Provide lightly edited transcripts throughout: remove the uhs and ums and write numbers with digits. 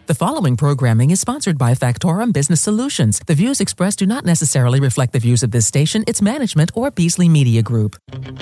The following programming is sponsored by Factorum Business Solutions. The views expressed do not necessarily reflect the views of this station, its management, or Beasley Media Group.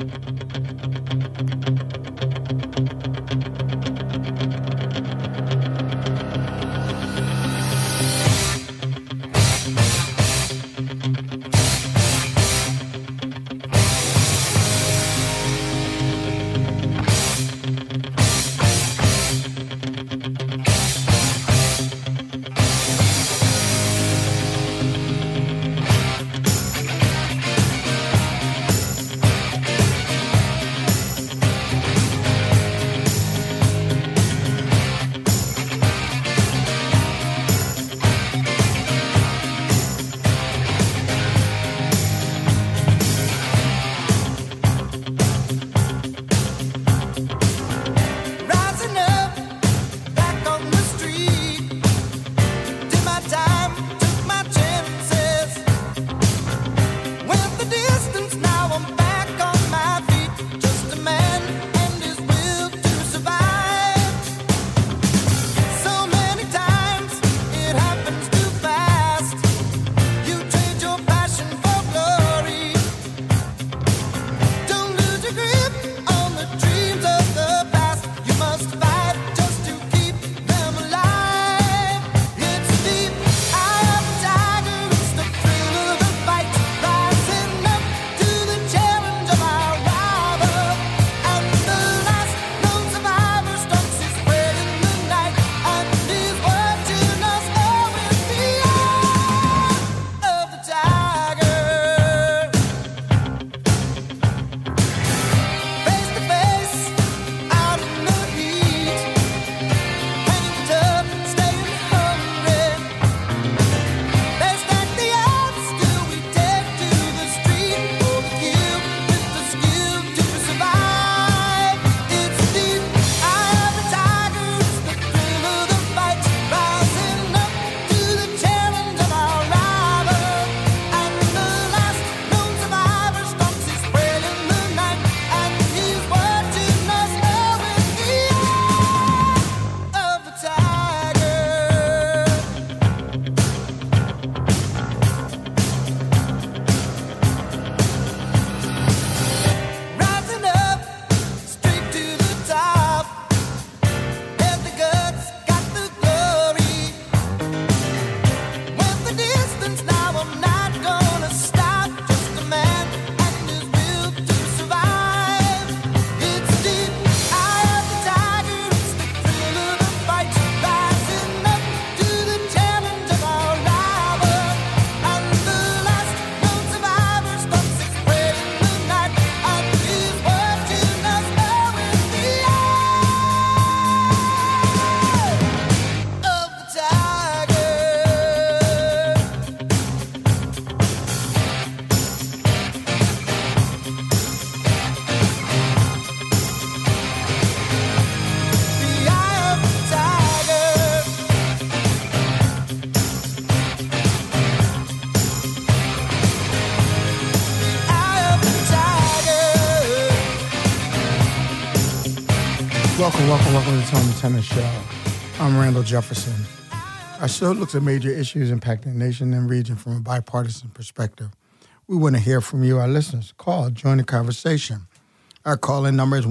Welcome to the Tony Tennis Show. I'm Randall Jefferson. Our show looks at major issues impacting the nation and region from a bipartisan perspective. We want to hear from you, our listeners. Call, join the conversation. Our call-in number is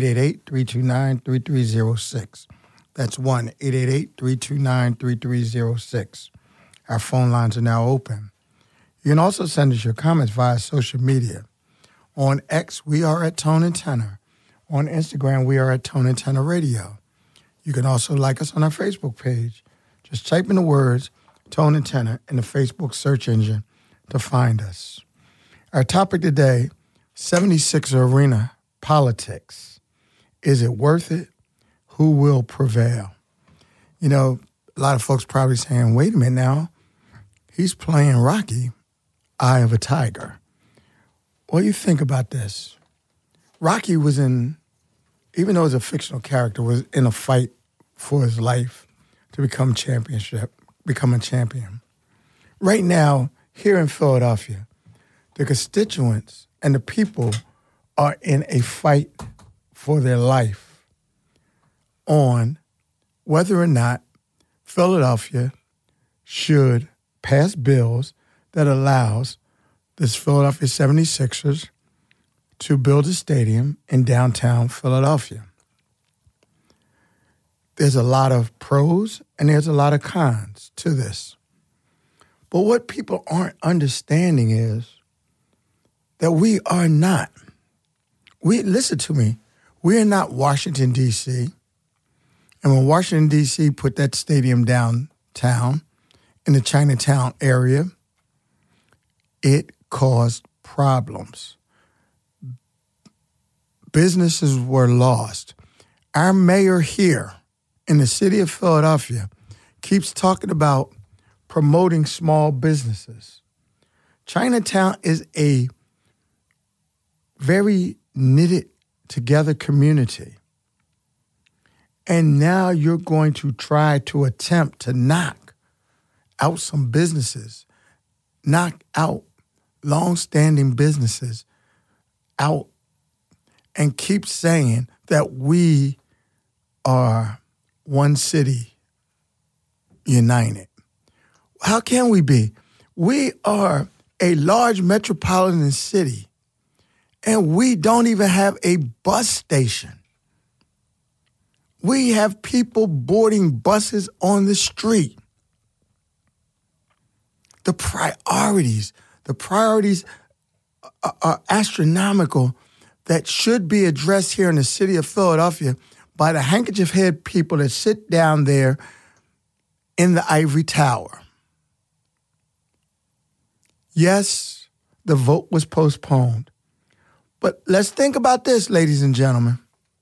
1-888-329-3306. That's 1-888-329-3306. Our phone lines are now open. You can also send us your comments via social media. On X, we are at Tone and Tenor. On Instagram, we are at Tone and Tenor Radio. You can also like us on our Facebook page. Just type in the words Tone and Tenor in the Facebook search engine to find us. Our topic today, 76er Arena politics. Is it worth it? Who will prevail? You know, a lot of folks probably saying, wait a minute now, he's playing Rocky, Eye of a Tiger. What do you think about this? Rocky was even though he's a fictional character, was in a fight for his life to become a champion. Right now, here in Philadelphia, the constituents and the people are in a fight for their life on whether or not Philadelphia should pass bills that allows this Philadelphia 76ers to build a stadium in downtown Philadelphia. There's a lot of pros and there's a lot of cons to this. But what people aren't understanding is that listen to me, we are not Washington, D.C. And when Washington, D.C. put that stadium downtown in the Chinatown area, it caused problems. Businesses were lost. Our mayor here in the city of Philadelphia keeps talking about promoting small businesses. Chinatown is a very knitted together community. And now you're going to try to attempt to knock out some businesses, knock out long-standing businesses out, and keep saying that we are one city united. How can we be? We are a large metropolitan city, and we don't even have a bus station. We have people boarding buses on the street. The priorities are astronomical that should be addressed here in the city of Philadelphia by the handkerchief head people that sit down there in the ivory tower. Yes, the vote was postponed. But let's think about this, ladies and gentlemen.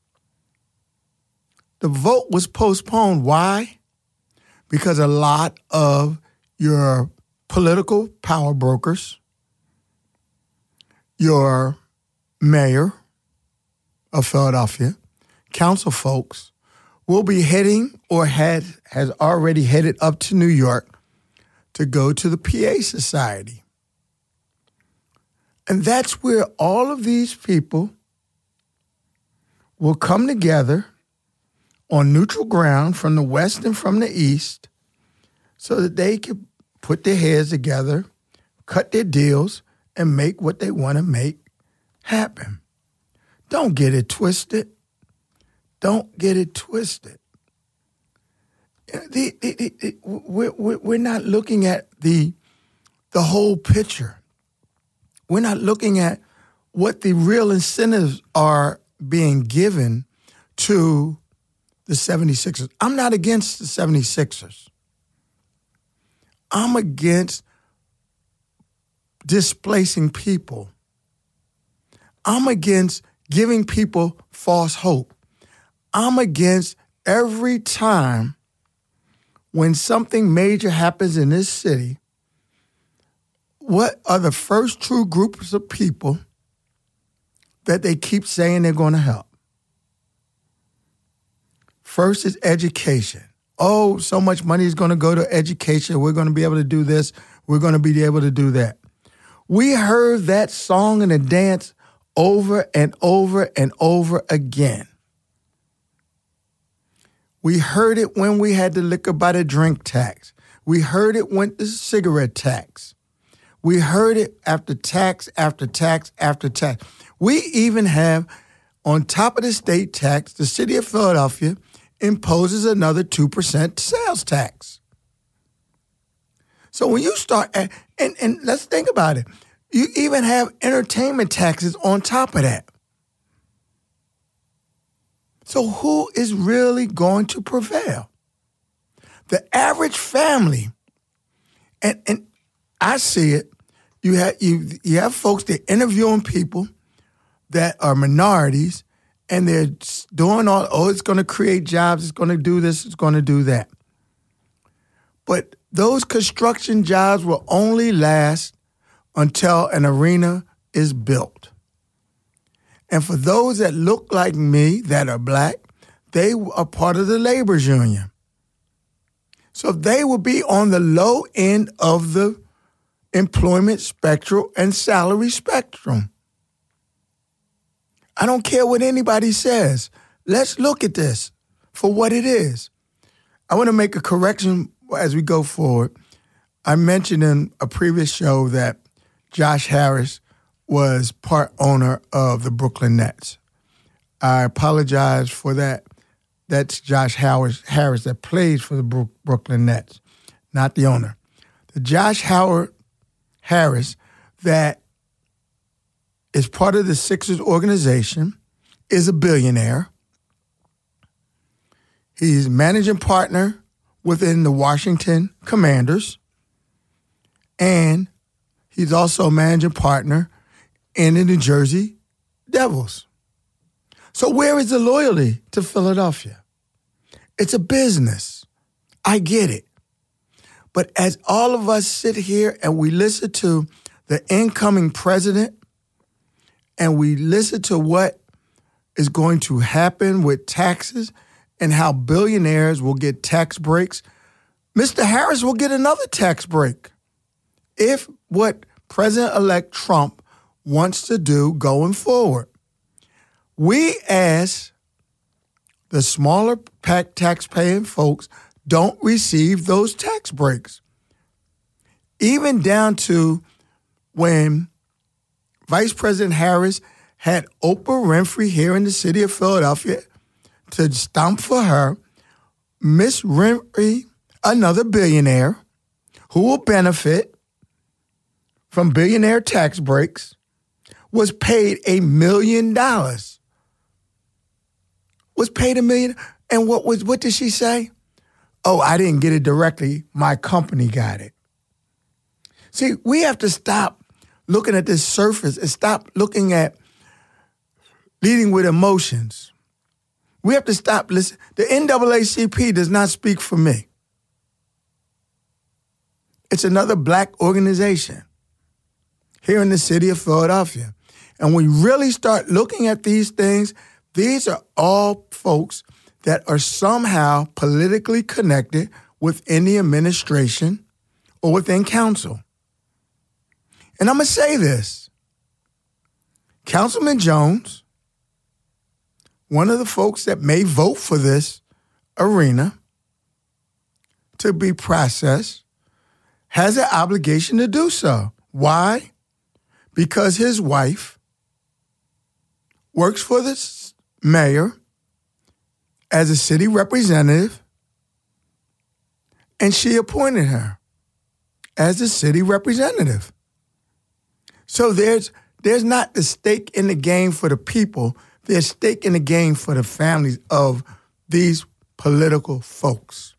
The vote was postponed. Why? Because a lot of your political power brokers, your mayor of Philadelphia, council folks, will be heading or has already headed up to New York to go to the PA Society. And that's where all of these people will come together on neutral ground from the West and from the East so that they can put their heads together, cut their deals, and make what they want to make happen. Don't get it twisted. Don't get it twisted. We're not looking at the whole picture. We're not looking at what the real incentives are being given to the 76ers. I'm not against the 76ers. I'm against displacing people. I'm against giving people false hope. I'm against every time when something major happens in this city, what are the first true groups of people that they keep saying they're going to help? First is education. Oh, so much money is going to go to education. We're going to be able to do this. We're going to be able to do that. We heard that song and the dance over and over and over again. We heard it when we had the liquor by the drink tax. We heard it when the cigarette tax. We heard it after tax, after tax, after tax. We even have, on top of the state tax, the city of Philadelphia imposes another 2% sales tax. So when you start, and let's think about it, you even have entertainment taxes on top of that. So who is really going to prevail? The average family, and I see it, you have folks that are interviewing people that are minorities, and they're doing it's going to create jobs, it's going to do this, it's going to do that. But those construction jobs will only last until an arena is built. And for those that look like me, that are black, they are part of the labor's union. So they will be on the low end of the employment spectrum and salary spectrum. I don't care what anybody says. Let's look at this for what it is. I want to make a correction as we go forward. I mentioned in a previous show that Josh Harris was part owner of the Brooklyn Nets. I apologize for that. That's Josh Harris that plays for the Brooklyn Nets, not the owner. The Josh Harris that is part of the Sixers organization is a billionaire. He's managing partner within the Washington Commanders, and he's also a managing partner in the New Jersey Devils. So where is the loyalty to Philadelphia? It's a business. I get it. But as all of us sit here and we listen to the incoming president and we listen to what is going to happen with taxes and how billionaires will get tax breaks, Mr. Harris will get another tax break if what President-elect Trump wants to do going forward. We, as the smaller tax-paying folks, don't receive those tax breaks. Even down to when Vice President Harris had Oprah Winfrey here in the city of Philadelphia to stomp for her, Miss Winfrey, another billionaire who will benefit from billionaire tax breaks, was paid $1 million. Was paid $1 million. And what did she say? Oh, I didn't get it directly. My company got it. See, we have to stop looking at this surface and stop looking at leading with emotions. We have to stop listening. The NAACP does not speak for me. It's another black organization here in the city of Philadelphia. And we really start looking at these things, these are all folks that are somehow politically connected within the administration or within council. And I'm going to say this. Councilman Jones, one of the folks that may vote for this arena to be processed, has an obligation to do so. Why? Because his wife works for the mayor as a city representative, and she appointed her as a city representative. So there's not the stake in the game for the people. There's stake in the game for the families of these political folks.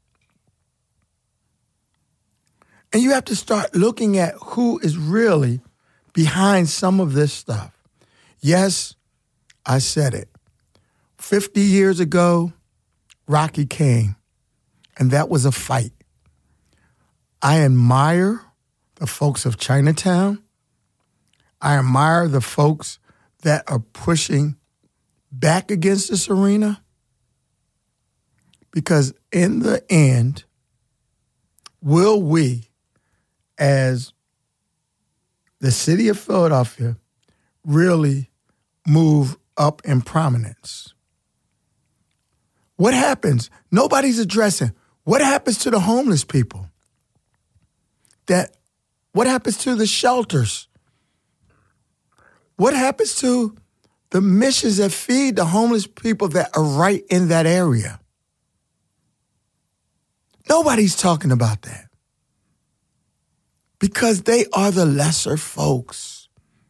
And you have to start looking at who is really behind some of this stuff. Yes, I said it. 50 years ago, Rocky came, and that was a fight. I admire the folks of Chinatown. I admire the folks that are pushing back against this arena, because in the end, will we, as the city of Philadelphia, really move up in prominence? What happens? Nobody's addressing. What happens to the homeless people? What happens to the shelters? What happens to the missions that feed the homeless people that are right in that area? Nobody's talking about that. Because they are the lesser folks.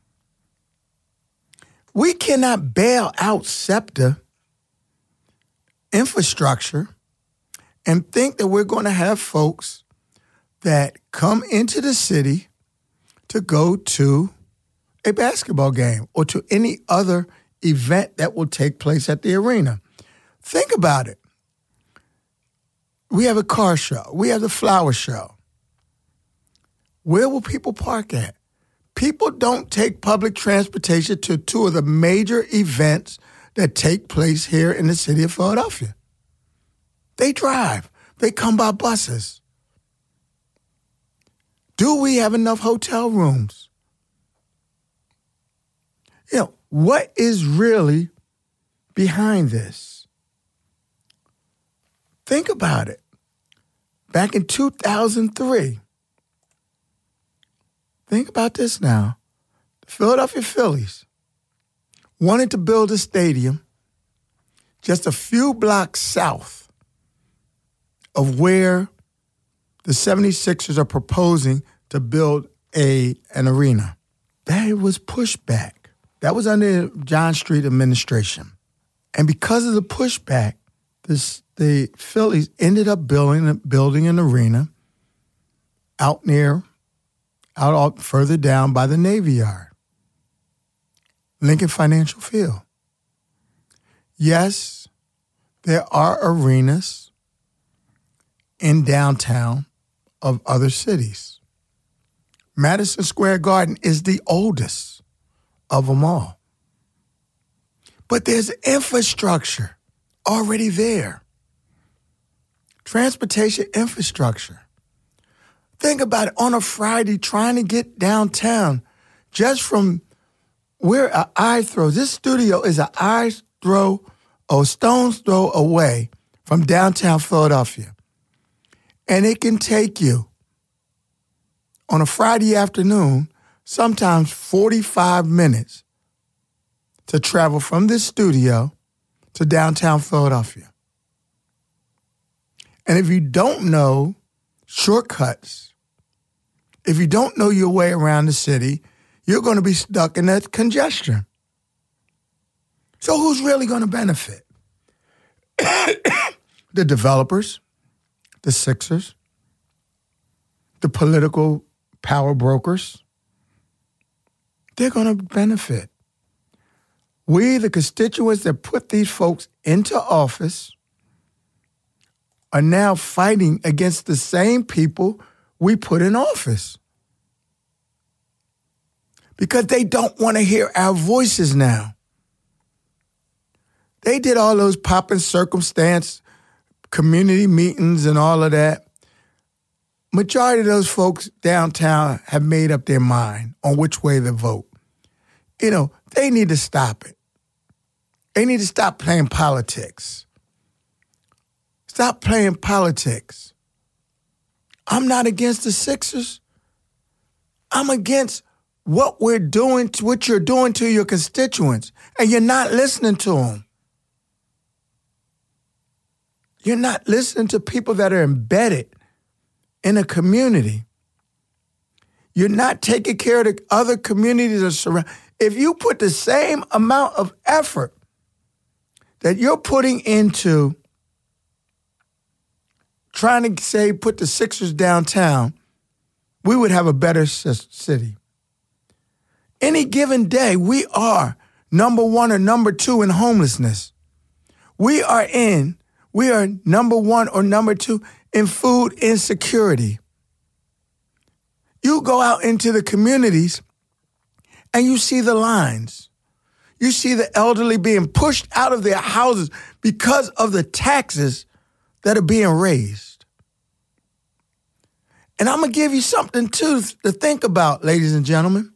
We cannot bail out SEPTA infrastructure and think that we're going to have folks that come into the city to go to a basketball game or to any other event that will take place at the arena. Think about it. We have a car show. We have the flower show. Where will people park at? People don't take public transportation to two of the major events that take place here in the city of Philadelphia. They drive. They come by buses. Do we have enough hotel rooms? What is really behind this? Think about it. back in 2003, think about this now. The Philadelphia Phillies wanted to build a stadium just a few blocks south of where the 76ers are proposing to build an arena. That was pushback. That was under John Street administration. And because of the pushback, the Phillies ended up building an arena out further down by the Navy Yard, Lincoln Financial Field. Yes, there are arenas in downtown of other cities. Madison Square Garden is the oldest of them all. But there's infrastructure already there. Transportation infrastructure. Think about it, on a Friday trying to get downtown just from where an eye throw. This studio is a stone's throw away from downtown Philadelphia. And it can take you on a Friday afternoon, sometimes 45 minutes to travel from this studio to downtown Philadelphia. And if you don't know shortcuts, if you don't know your way around the city, you're going to be stuck in that congestion. So who's really going to benefit? The developers, the Sixers, the political power brokers. They're going to benefit. We, the constituents that put these folks into office, are now fighting against the same people we put in office. Because they don't want to hear our voices now. They did all those pop and circumstance community meetings and all of that. Majority of those folks downtown have made up their mind on which way to vote. You know, they need to stop it. They need to stop playing politics. Stop playing politics. I'm not against the Sixers. I'm against what you're doing to your constituents, and you're not listening to them. You're not listening to people that are embedded in a community. You're not taking care of the other communities that surround. If you put the same amount of effort that you're putting into trying to say put the Sixers downtown, we would have a better city. Any given day, we are number one or number two in homelessness. We are number one or number two in food insecurity. You go out into the communities and you see the lines. You see the elderly being pushed out of their houses because of the taxes that are being raised. And I'm going to give you something, too, to think about, ladies and gentlemen.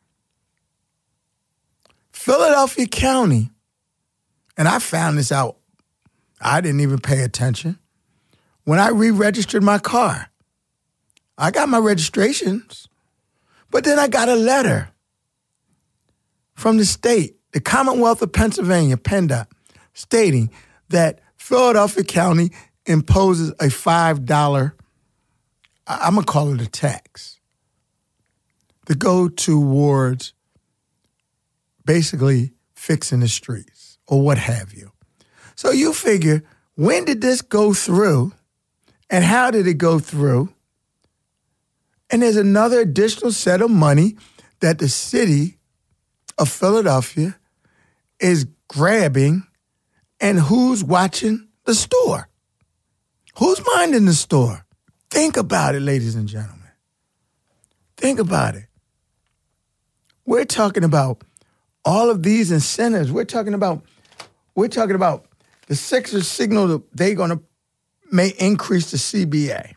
Philadelphia County, and I found this out, I didn't even pay attention. When I re-registered my car, I got my registrations, but then I got a letter from the state, the Commonwealth of Pennsylvania, PennDOT, stating that Philadelphia County imposes a $5, I'm going to call it a tax, to go towards basically fixing the streets or what have you. So you figure, when did this go through and how did it go through? And there's another additional set of money that the city of Philadelphia is grabbing, and who's watching the store? Who's minding the store? Think about it, ladies and gentlemen. Think about it. We're talking about all of these incentives. We're talking about the Sixers signal that they're may increase the CBA.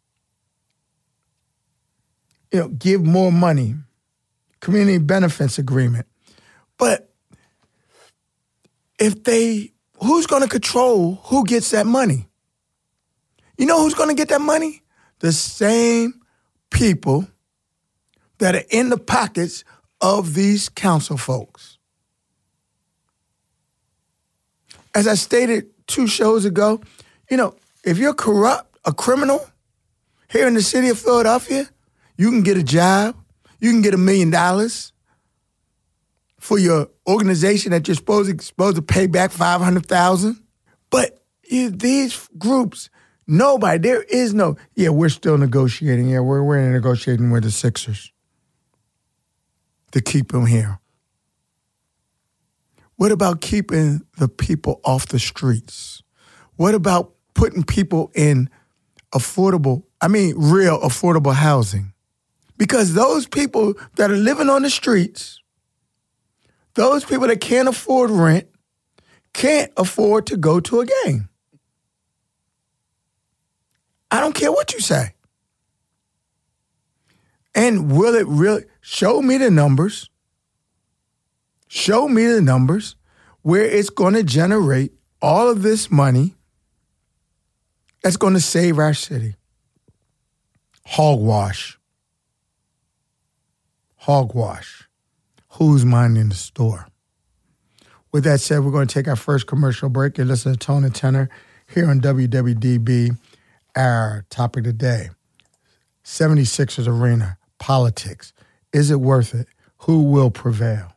You know, give more money, community benefits agreement. But who's going to control who gets that money? You know who's going to get that money? The same people that are in the pockets of these council folks. As I stated 2 shows ago, if you're corrupt, a criminal, here in the city of Philadelphia, you can get a job. You can get $1 million for your organization that you're supposed to pay back $500,000. But these groups, there is no, we're still negotiating. Yeah, we're negotiating with the Sixers to keep them here. What about keeping the people off the streets? What about putting people in real affordable housing? Because those people that are living on the streets, those people that can't afford rent, can't afford to go to a game. I don't care what you say. And will it really, show me the numbers where it's going to generate all of this money that's going to save our city. Hogwash. Who's minding the store? With that said, we're going to take our first commercial break and listen to Tone and Tenor here on WWDB. Our topic today, 76ers Arena, politics. Is it worth it? Who will prevail?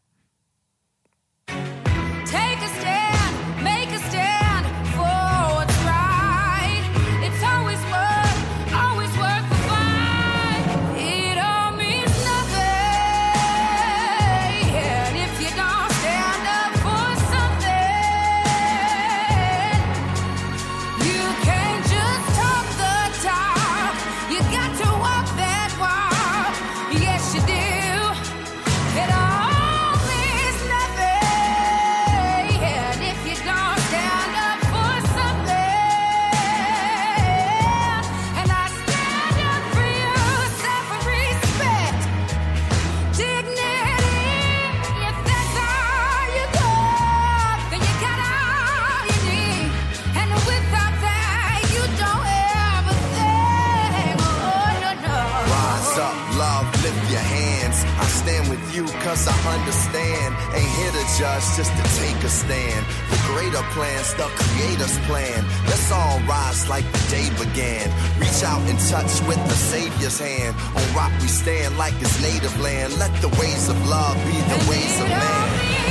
Cause I understand, ain't here to judge, just to take a stand. The greater plans, the creator's plan. Let's all rise like the day began. Reach out and touch with the Savior's hand. On rock we stand like his native land. Let the ways of love be the ways of man.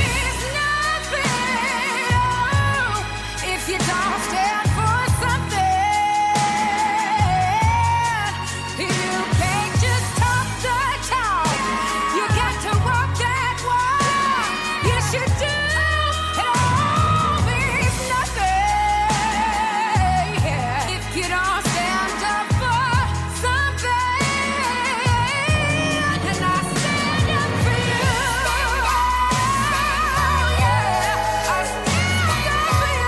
If you don't stand for something, you can't just talk the talk. You got to walk that walk. Yes, you do. It all means nothing if you don't stand up for something. And I stand up for you. Yeah, I stand up for you.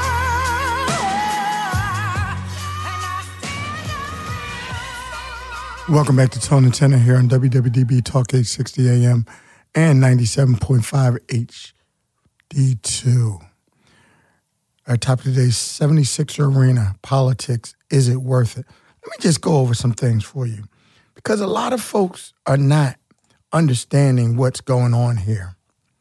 And I stand up for you. Welcome back to Tone and Tenor here on WWDB Talk 860 AM and 97.5 HD2. Our topic today is 76er Arena, politics. Is it worth it? Let me just go over some things for you because a lot of folks are not understanding what's going on here.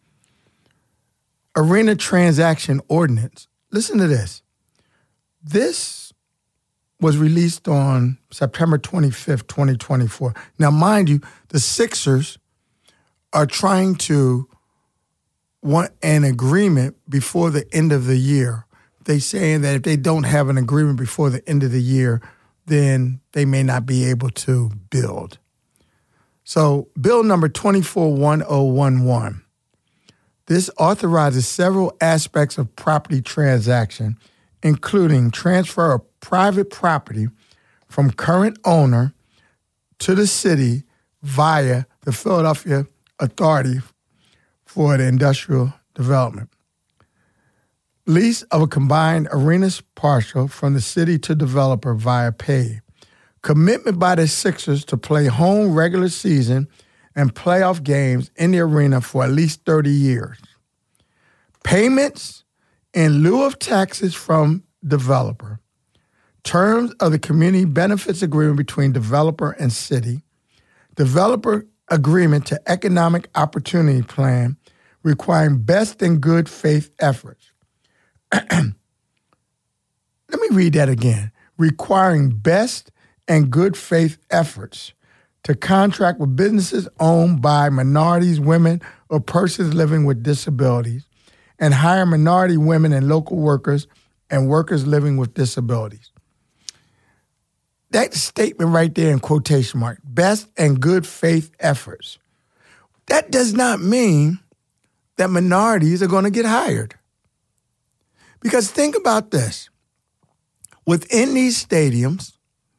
Arena Transaction Ordinance. Listen to this. This was released on September 25th, 2024. Now, mind you, the Sixers are trying to want an agreement before the end of the year. They're saying that if they don't have an agreement before the end of the year, then they may not be able to build. So, Bill number 241011. This authorizes several aspects of property transaction, including transfer of private property from current owner to the city via the Philadelphia Authority for the Industrial Development. Lease of a combined arenas partial from the city to developer via pay. Commitment by the Sixers to play home regular season and playoff games in the arena for at least 30 years. Payments in lieu of taxes from developer. terms of the community benefits agreement between developer and city, developer agreement to economic opportunity plan requiring best and good faith efforts. Let me read that again. Requiring best and good faith efforts to contract with businesses owned by minorities, women, or persons living with disabilities, and hire minority women and local workers and workers living with disabilities. That statement right there in quotation mark, best and good faith efforts. That does not mean that minorities are going to get hired. Because think about this. Within these stadiums,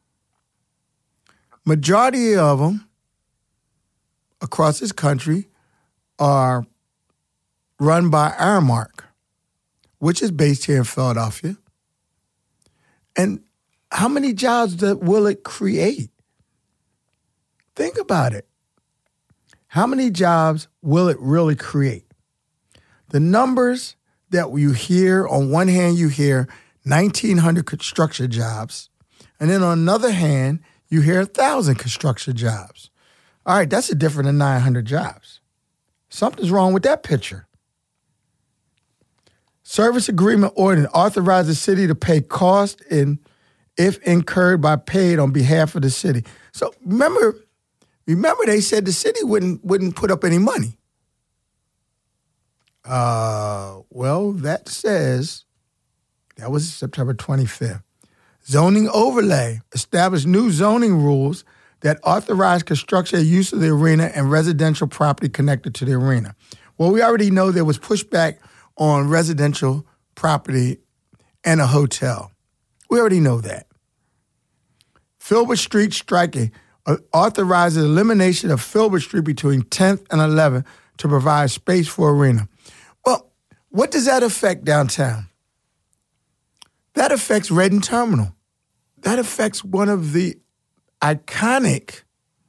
majority of them across this country are run by Aramark, which is based here in Philadelphia. And how many jobs will it create? Think about it. How many jobs will it really create? The numbers that you hear, on one hand, you hear 1,900 construction jobs, and then on another hand, you hear 1,000 construction jobs. All right, that's a difference than 900 jobs. Something's wrong with that picture. Service agreement ordinance authorizes the city to pay costs if incurred by paid on behalf of the city. So remember they said the city wouldn't put up any money. Well, that says, that was September 25th. Zoning overlay established new zoning rules that authorize construction and use of the arena and residential property connected to the arena. Well, we already know there was pushback on residential property and a hotel. We already know that. Filbert Street striking authorizes elimination of Filbert Street between 10th and 11th to provide space for arena. Well, what does that affect downtown? That affects Reading Terminal. That affects one of the iconic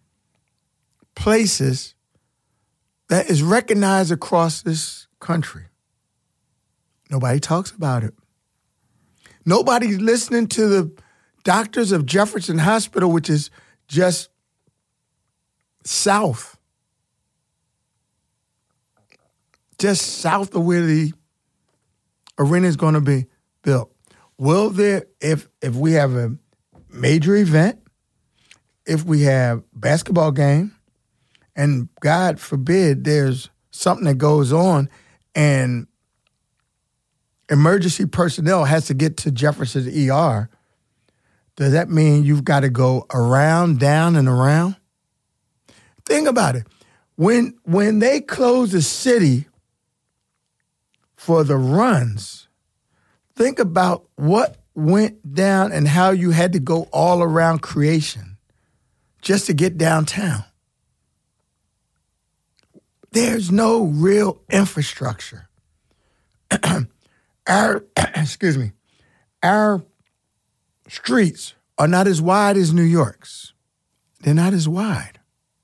places that is recognized across this country. Nobody talks about it. Nobody's listening to the doctors of Jefferson Hospital, which is just south of where the arena is going to be built. Will there, if we have a major event, if we have basketball game, and God forbid there's something that goes on and emergency personnel has to get to Jefferson's ER, does that mean you've got to go around, down, and around? Think about it. When they close the city for the runs, think about what went down and how you had to go all around creation just to get downtown. There's no real infrastructure. Our streets are not as wide as New York's. They're not as wide.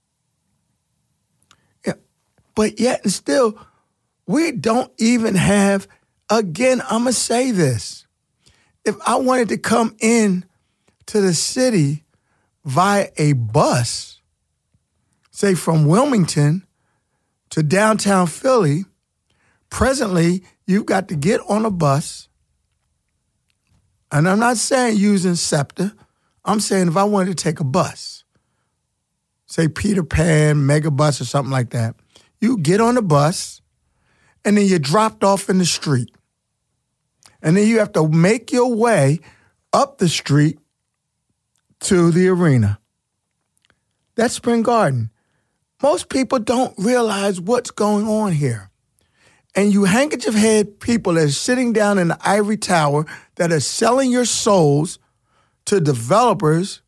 Yeah. But yet and still, we don't even have, again, I'm going to say this. If I wanted to come in to the city via a bus, say from Wilmington to downtown Philly, presently you've got to get on a bus. And I'm not saying using SEPTA. I'm saying if I wanted to take a bus, say Peter Pan, Megabus or something like that, you get on the bus and then you're dropped off in the street. And then you have to make your way up the street to the arena. That's Spring Garden. Most people don't realize what's going on here. And you handkerchief head people that are sitting down in the ivory tower that are selling your souls to developers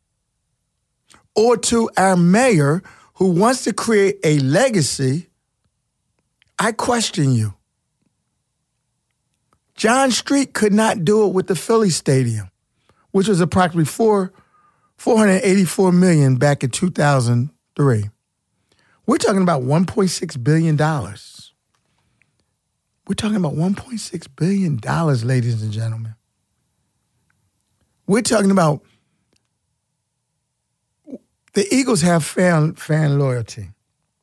or to our mayor who wants to create a legacy, I question you. John Street could not do it with the Philly Stadium, which was approximately $484 million back in 2003. We're talking about $1.6 billion. We're talking about $1.6 billion, ladies and gentlemen. We're talking about the Eagles have fan loyalty.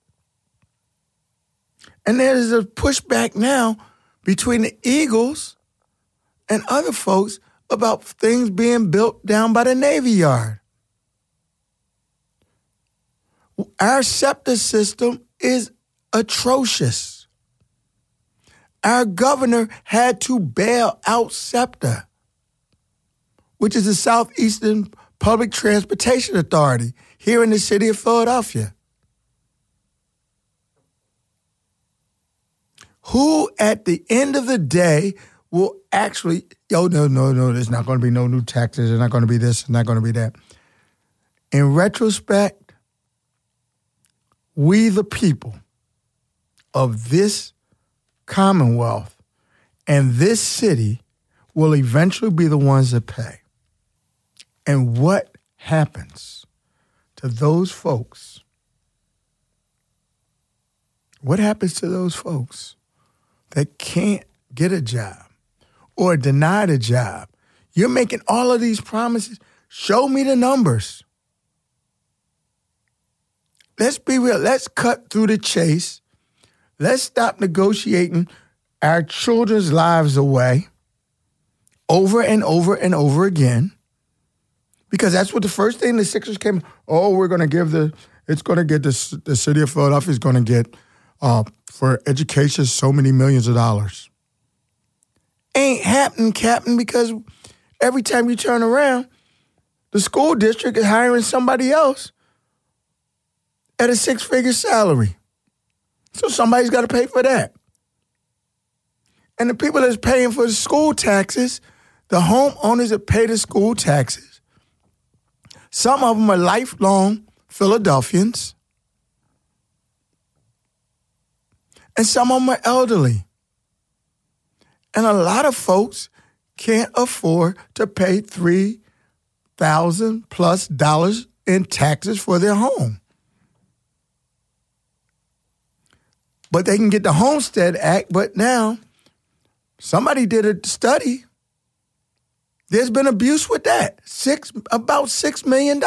And there's a pushback now between the Eagles and other folks about things being built down by the Navy Yard. Our SEPTA system is atrocious. Our governor had to bail out SEPTA, which is the Southeastern Public Transportation Authority here in the city of Philadelphia. Who at the end of the day will actually, no, there's not going to be no new taxes, there's not going to be this, there's not going to be that. In retrospect, we the people of this Commonwealth and this city will eventually be the ones that pay. And what happens to those folks? What happens to those folks that can't get a job or denied a job? You're making all of these promises. Show me the numbers. Let's be real. Let's cut through the chase. Let's stop negotiating our children's lives away over and over and over again. Because that's what the first thing the Sixers came, we're going to give the city of Philadelphia is going to get for education so many millions of dollars. Ain't happening, Captain, because every time you turn around, the school district is hiring somebody else at a 6-figure salary. So somebody's got to pay for that. And the people that's paying for the school taxes, the homeowners that pay the school taxes, some of them are lifelong Philadelphians, and some of them are elderly. And a lot of folks can't afford to pay $3,000+ in taxes for their home. But they can get the Homestead Act, but now somebody did a study. There's been abuse with that, about $6 million.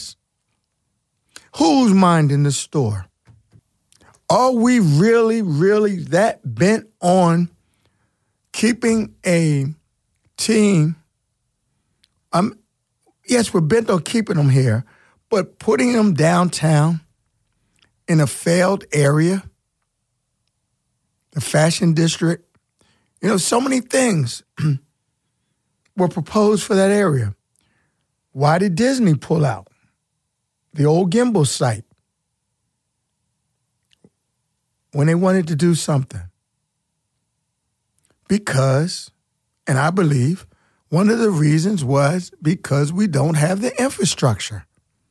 Who's minding the store? Are we really, really that bent on keeping a team? Yes, we're bent on keeping them here, but putting them downtown in a failed area, the fashion district, so many things were proposed for that area. Why did Disney pull out? The old Gimbal site. When they wanted to do something. Because, and I believe, one of the reasons was because we don't have the infrastructure.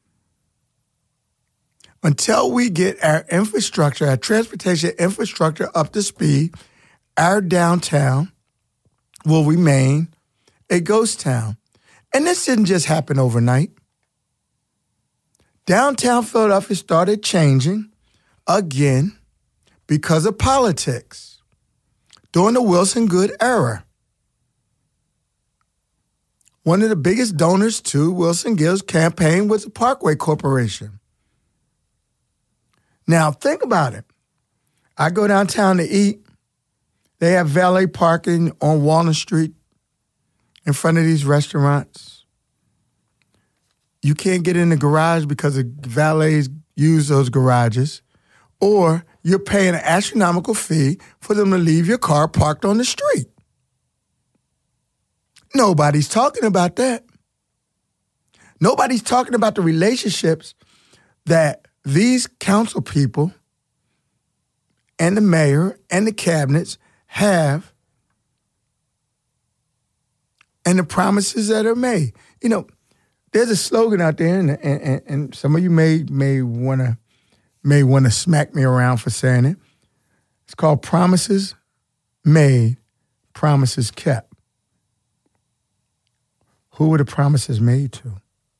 Until we get our infrastructure, our transportation infrastructure up to speed, our downtown will remain a ghost town. And this didn't just happen overnight. Downtown Philadelphia started changing again because of politics during the Wilson Goode era. One of the biggest donors to Wilson Goode's campaign was the Parkway Corporation. Now, think about it. I go downtown to eat. They have valet parking on Walnut Street in front of these restaurants. You can't get in the garage because the valets use those garages, or you're paying an astronomical fee for them to leave your car parked on the street. Nobody's talking about that. Nobody's talking about the relationships that these council people and the mayor and the cabinets have and the promises that are made. There's a slogan out there, and some of you may want to smack me around for saying it. It's called Promises Made, Promises Kept. Who were the promises made to?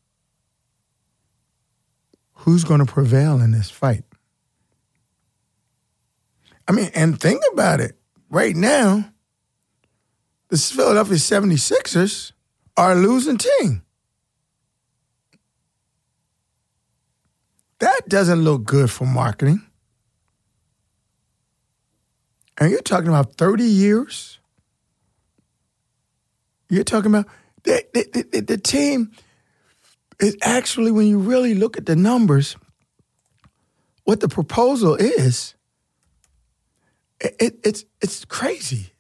Who's going to prevail in this fight? And think about it. Right now, the Philadelphia 76ers are a losing team. doesn't look good for marketing. And you're talking about 30 years. You're talking about the team is actually, when you really look at the numbers, what the proposal is, it's crazy.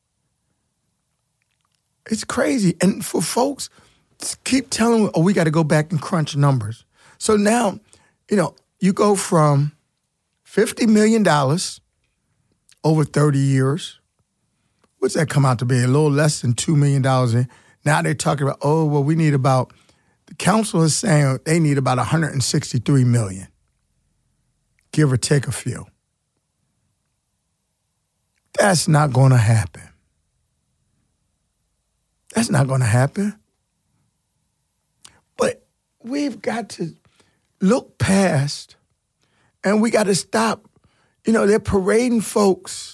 It's crazy. And for folks, keep telling me, oh, we got to go back and crunch numbers. So now, you go from $50 million over 30 years. What's that come out to be? A little less than $2 million. Now they're talking about, the council is saying they need about $163 million, give or take a few. That's not going to happen. That's not going to happen. But we've got to look past, and we got to stop. They're parading folks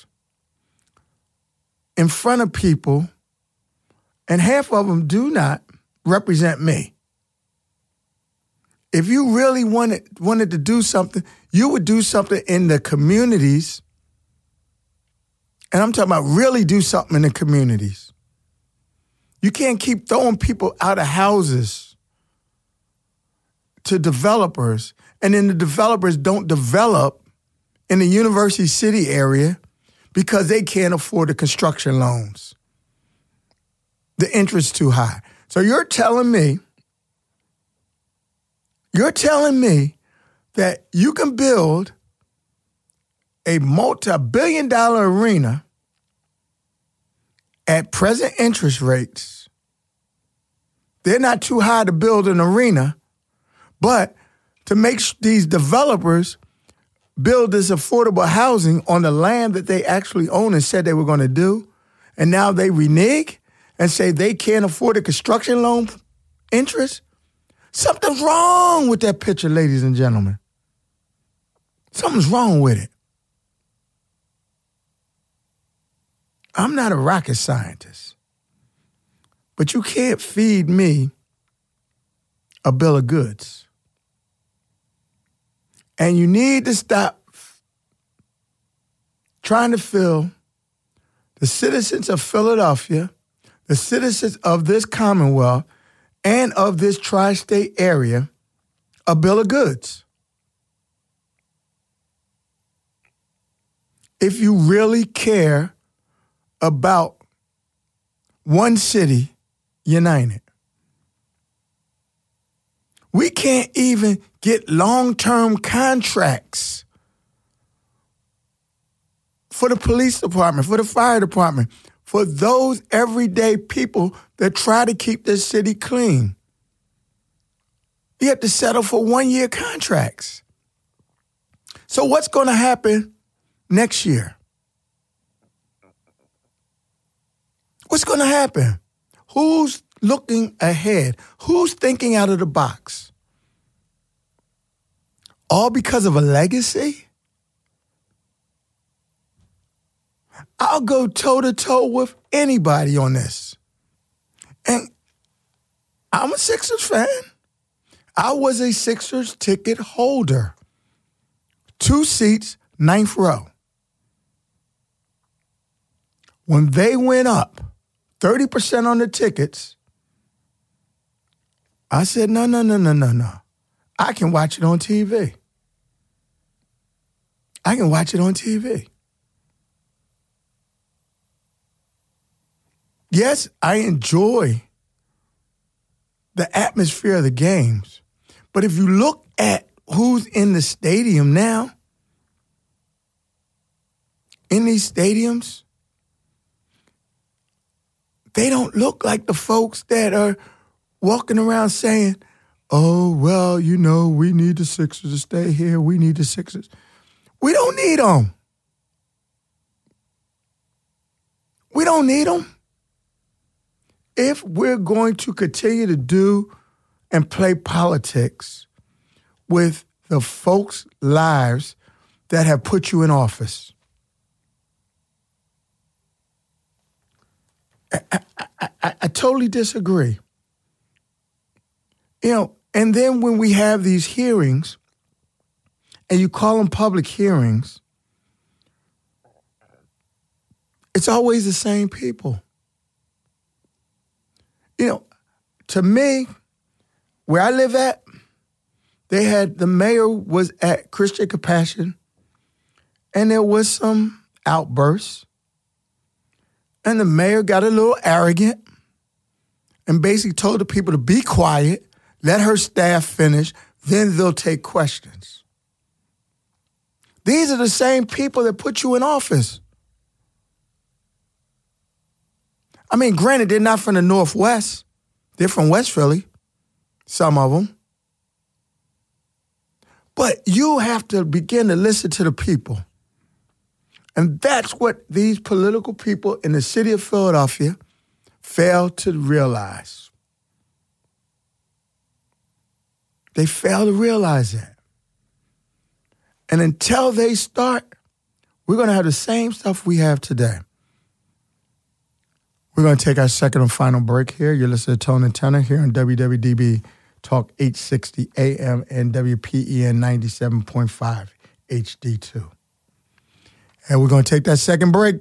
in front of people, and half of them do not represent me. If you really wanted to do something, you would do something in the communities. And I'm talking about really do something in the communities. You can't keep throwing people out of houses to developers, and then the developers don't develop in the University City area because they can't afford the construction loans. The interest's too high. So you're telling me that you can build a multi-billion-dollar arena at present interest rates. They're not too high to build an arena, but to make these developers build this affordable housing on the land that they actually own and said they were going to do, and now they renege and say they can't afford the construction loan interest? Something's wrong with that picture, ladies and gentlemen. Something's wrong with it. I'm not a rocket scientist, but you can't feed me a bill of goods. And you need to stop trying to fill the citizens of Philadelphia, the citizens of this Commonwealth, and of this tri-state area a bill of goods. If you really care about one city united. We can't even get long-term contracts for the police department, for the fire department, for those everyday people that try to keep this city clean. You have to settle for one-year contracts. So what's going to happen next year? What's going to happen? Who's looking ahead? Who's thinking out of the box? All because of a legacy? I'll go toe-to-toe with anybody on this. And I'm a Sixers fan. I was a Sixers ticket holder. 2 seats, 9th row. When they went up 30% on the tickets, I said, no. I can watch it on TV. I can watch it on TV. Yes, I enjoy the atmosphere of the games. But if you look at who's in the stadium now, in these stadiums, they don't look like the folks that are walking around saying, oh, well, we need the Sixers to stay here. We need the Sixers. We don't need them. We don't need them. If we're going to continue to do and play politics with the folks' lives that have put you in office, I totally disagree. And then when we have these hearings and you call them public hearings, it's always the same people. You know, to me, where I live at, the mayor was at Christian Compassion, and there was some outbursts, and the mayor got a little arrogant and basically told the people to be quiet, let her staff finish, then they'll take questions. These are the same people that put you in office. I mean, granted, they're not from the Northwest. They're from West Philly, some of them. But you have to begin to listen to the people. And that's what these political people in the city of Philadelphia fail to realize. They fail to realize that. And until they start, we're going to have the same stuff we have today. We're going to take our second and final break here. You're listening to Tone and Tenor here on WWDB Talk 860 AM and WPEN 97.5 HD2. And we're going to take that second break.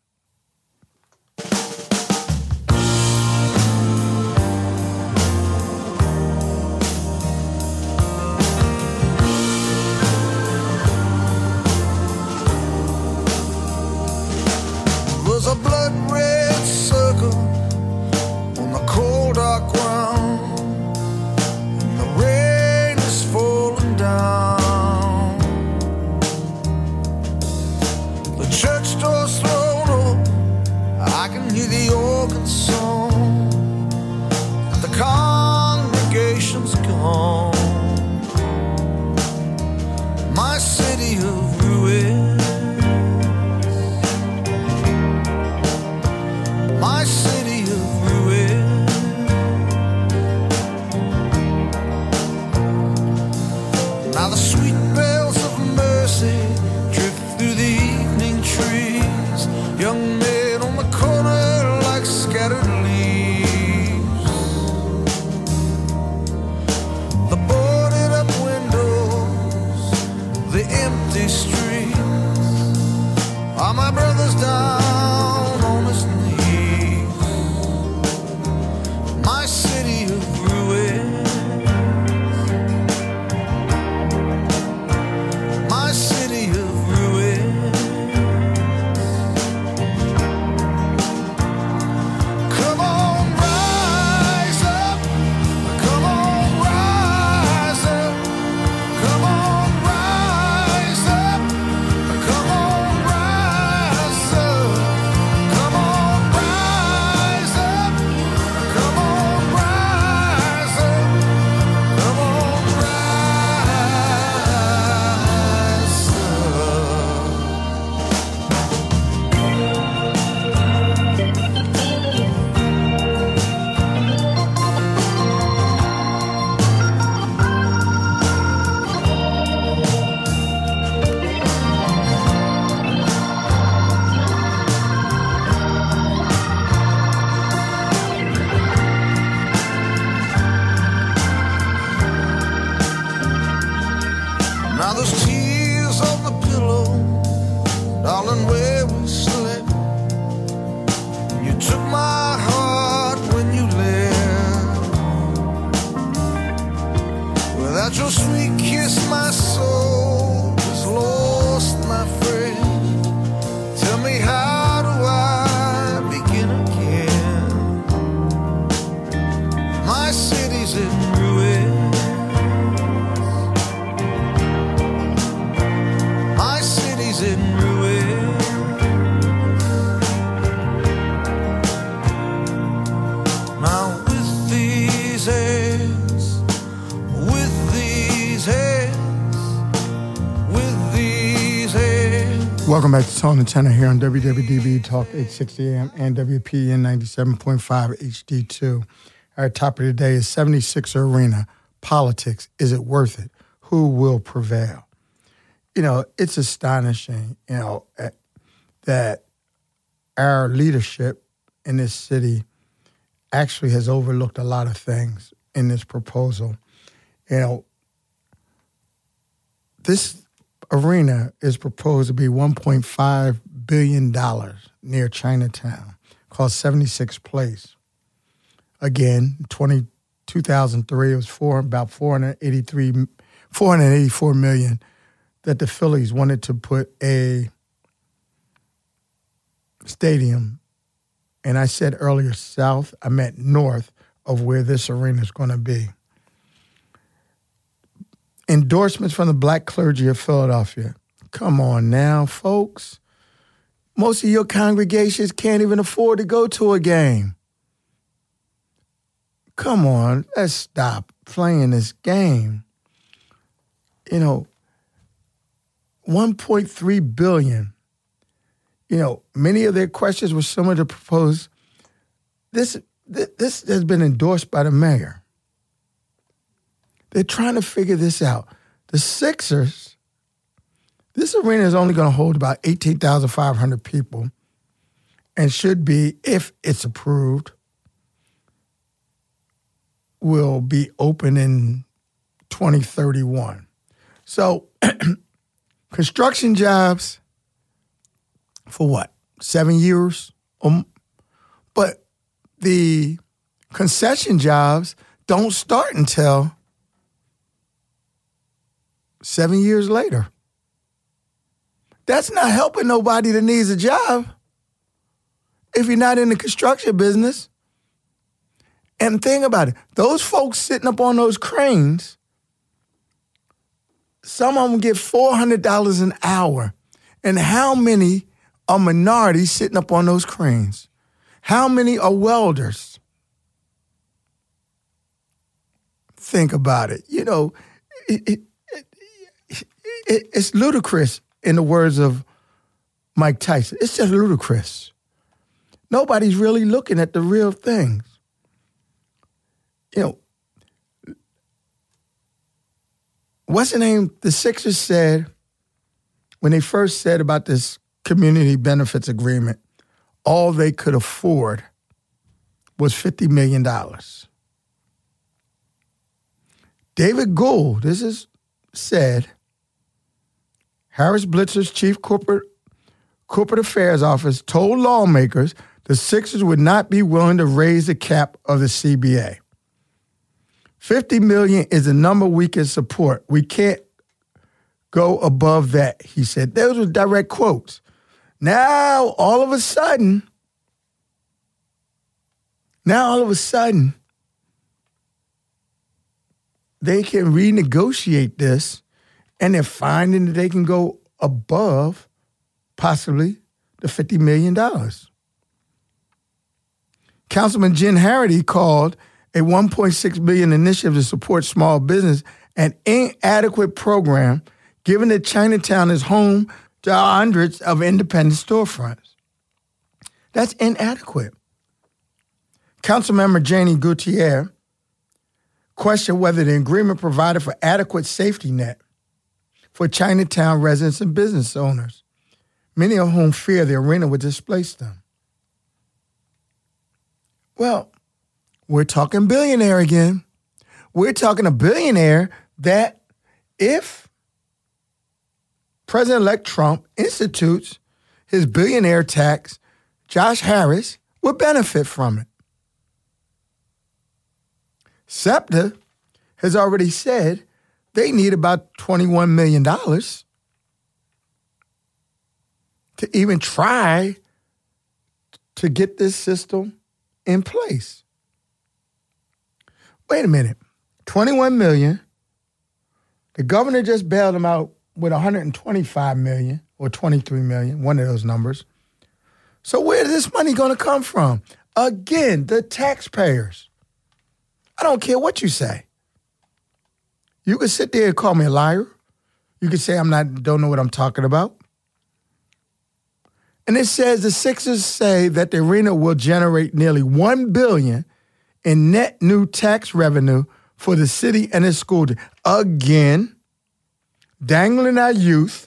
Was a blood red circle on the cold dark ground, and the rain is falling down. The church door's thrown open, I can hear the organ song. The congregation's gone. My city of ruin. My city of ruin. Now the sweet bells of mercy drift through the evening trees. Young men on the corner like scattered leaves. The boarded up windows, the empty streets. Are my brothers down on his knees? My city of ruin. My city of ruin. Come on, rise up. Come on, rise up. Come on, rise up. Come on, rise up. Come on, rise up. Come on, rise up. Come on, rise Now there's tears on the pillow, darling, where we slept. You took my heart when you left. Without your sweet kiss, my soul is lost, my friend. Tell me, how do I begin again? My city's in ruin. My city's in ruin. Now with these hands, with these hands, with these hands. Welcome back to Tone and Tenor here on WWDB Talk 860 AM and WPEN 97.5 HD2. Our topic today is 76er Arena. Politics, is it worth it? Who will prevail? You know, it's astonishing, that our leadership in this city actually has overlooked a lot of things in this proposal. This arena is proposed to be $1.5 billion near Chinatown, called 76th Place. Again, 2003, it was about $484 million that the Phillies wanted to put a stadium. And I said earlier south, I meant north of where this arena is going to be. Endorsements from the black clergy of Philadelphia. Come on now, folks. Most of your congregations can't even afford to go to a game. Come on, let's stop playing this game. You know, $1.3 billion. You know, many of their questions were similar to propose. This has been endorsed by the mayor. They're trying to figure this out. The Sixers, this arena is only going to hold about 18,500 people and should be, if it's approved, will be open in 2031. So construction jobs for what? 7 years? But the concession jobs don't start until 7 years later. That's not helping nobody that needs a job if you're not in the construction business. And think about it. Those folks sitting up on those cranes, some of them get $400 an hour. And how many are minorities sitting up on those cranes? How many are welders? Think about it. You know, it's ludicrous, in the words of Mike Tyson. It's just ludicrous. Nobody's really looking at the real things. You know, what's the name? The Sixers said, when they first said about this community benefits agreement, all they could afford was $50 million. David Gould, this is said, Harris Blitzer's chief corporate affairs office told lawmakers the Sixers would not be willing to raise the cap of the CBA. $50 million is the number we can support. We can't go above that, he said. Those were direct quotes. Now, all of a sudden, they can renegotiate this, and they're finding that they can go above possibly the $50 million. Councilman Jen Harity called a $1.6 billion initiative to support small business an inadequate program, given that Chinatown is home to hundreds of independent storefronts. That's inadequate. Councilmember Janie Gutierrez questioned whether the agreement provided for adequate safety net for Chinatown residents and business owners, many of whom fear the arena would displace them. Well, we're talking billionaire again. We're talking a billionaire that if President-elect Trump institutes his billionaire tax, Josh Harris would benefit from it. SEPTA has already said they need about $21 million to even try to get this system in place. Wait a minute. $21 million. The governor just bailed him out with $125 million or $23 million, one of those numbers. So where is this money going to come from? Again, the taxpayers. I don't care what you say. You can sit there and call me a liar. You can say don't know what I'm talking about. And it says the Sixers say that the arena will generate nearly $1 billion in net new tax revenue for the city and its school. Again, dangling our youth,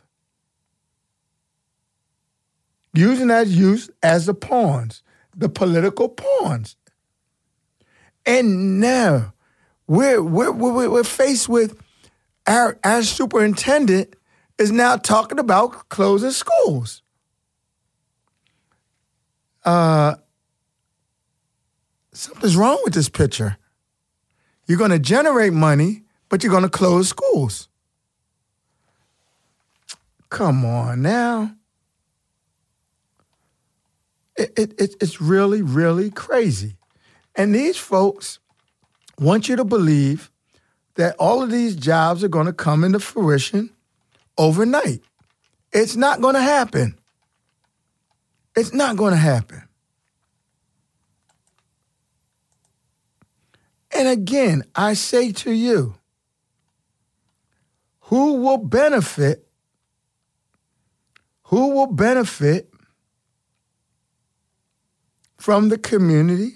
using our youth as the pawns, the political pawns. And now we're faced with our superintendent is now talking about closing schools. Something's wrong with this picture. You're going to generate money, but you're going to close schools. Come on now. It's really, really crazy. And these folks want you to believe that all of these jobs are going to come into fruition overnight. It's not going to happen. It's not going to happen. And again, I say to you, who will benefit from the community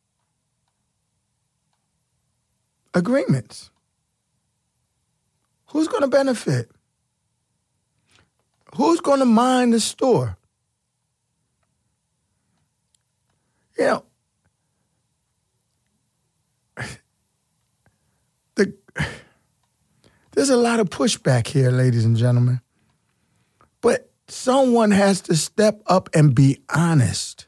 agreements? Who's going to benefit? Who's going to mind the store? You know, there's a lot of pushback here, ladies and gentlemen. But someone has to step up and be honest.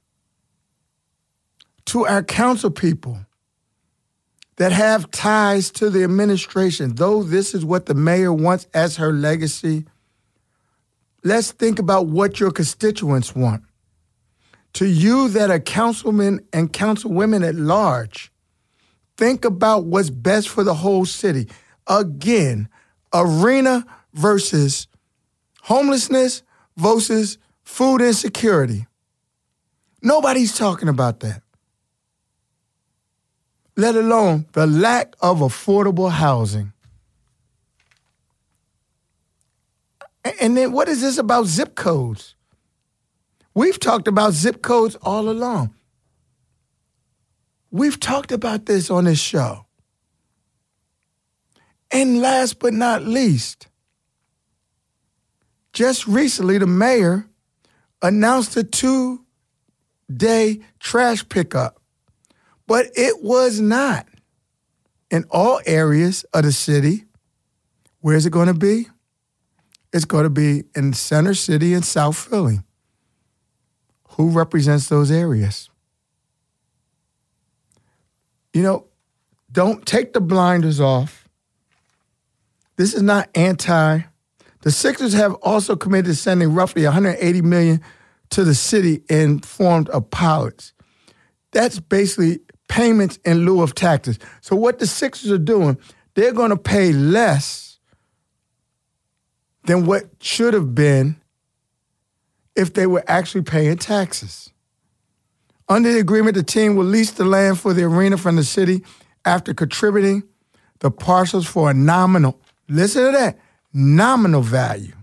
To our council people that have ties to the administration, though this is what the mayor wants as her legacy, let's think about what your constituents want. To you that are councilmen and councilwomen at large, think about what's best for the whole city. Again, arena versus homelessness versus food insecurity. Nobody's talking about that. Let alone the lack of affordable housing. And then what is this about zip codes? We've talked about zip codes all along. We've talked about this on this show. And last but not least, just recently the mayor announced a 2-day trash pickup. But it was not in all areas of the city. Where is it going to be? It's going to be in Center City and South Philly. Who represents those areas? You know, don't take the blinders off. This is not anti. The Sixers have also committed to sending roughly $180 million to the city in form of pilots. That's basically payments in lieu of taxes. So what the Sixers are doing, they're going to pay less than what should have been if they were actually paying taxes. Under the agreement, the team will lease the land for the arena from the city after contributing the parcels for a nominal, listen to that, nominal value.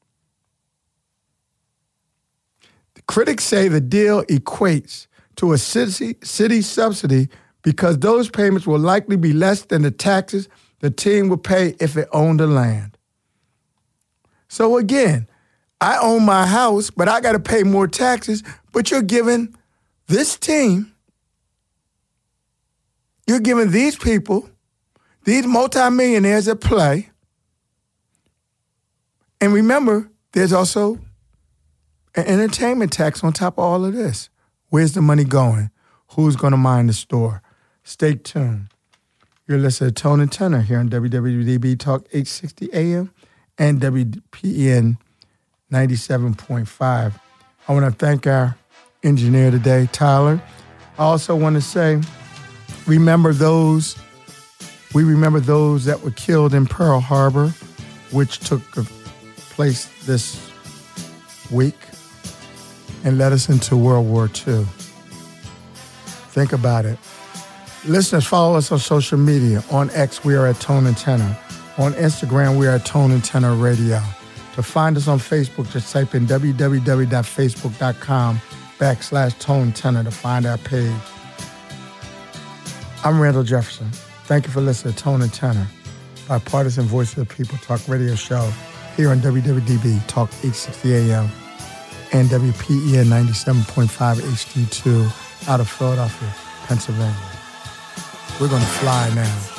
The critics say the deal equates to a city subsidy because those payments will likely be less than the taxes the team would pay if it owned the land. So again, I own my house, but I got to pay more taxes, but you're giving this team, you're giving these people, these multimillionaires at play. And remember, there's also an entertainment tax on top of all of this. Where's the money going? Who's going to mind the store? Stay tuned. You're listening to Tone and Tenor here on WWDB Talk 860 AM and WPN 97.5. I want to thank our engineer today, Tyler. I also want to say, we remember those that were killed in Pearl Harbor, which took place this week and led us into World War II. Think about it. Listeners, follow us on social media. On X, we are at Tone and Tenor. On Instagram, we are at Tone and Tenor Radio. To find us on Facebook, just type in www.facebook.com/Tone Tenor to find our page. I'm Randall Jefferson. Thank you for listening to Tone and Tenor, bipartisan voice of the people talk radio show here on WWDB Talk 860 AM and WPEN 97.5 HD2 out of Philadelphia, Pennsylvania. We're going to fly now.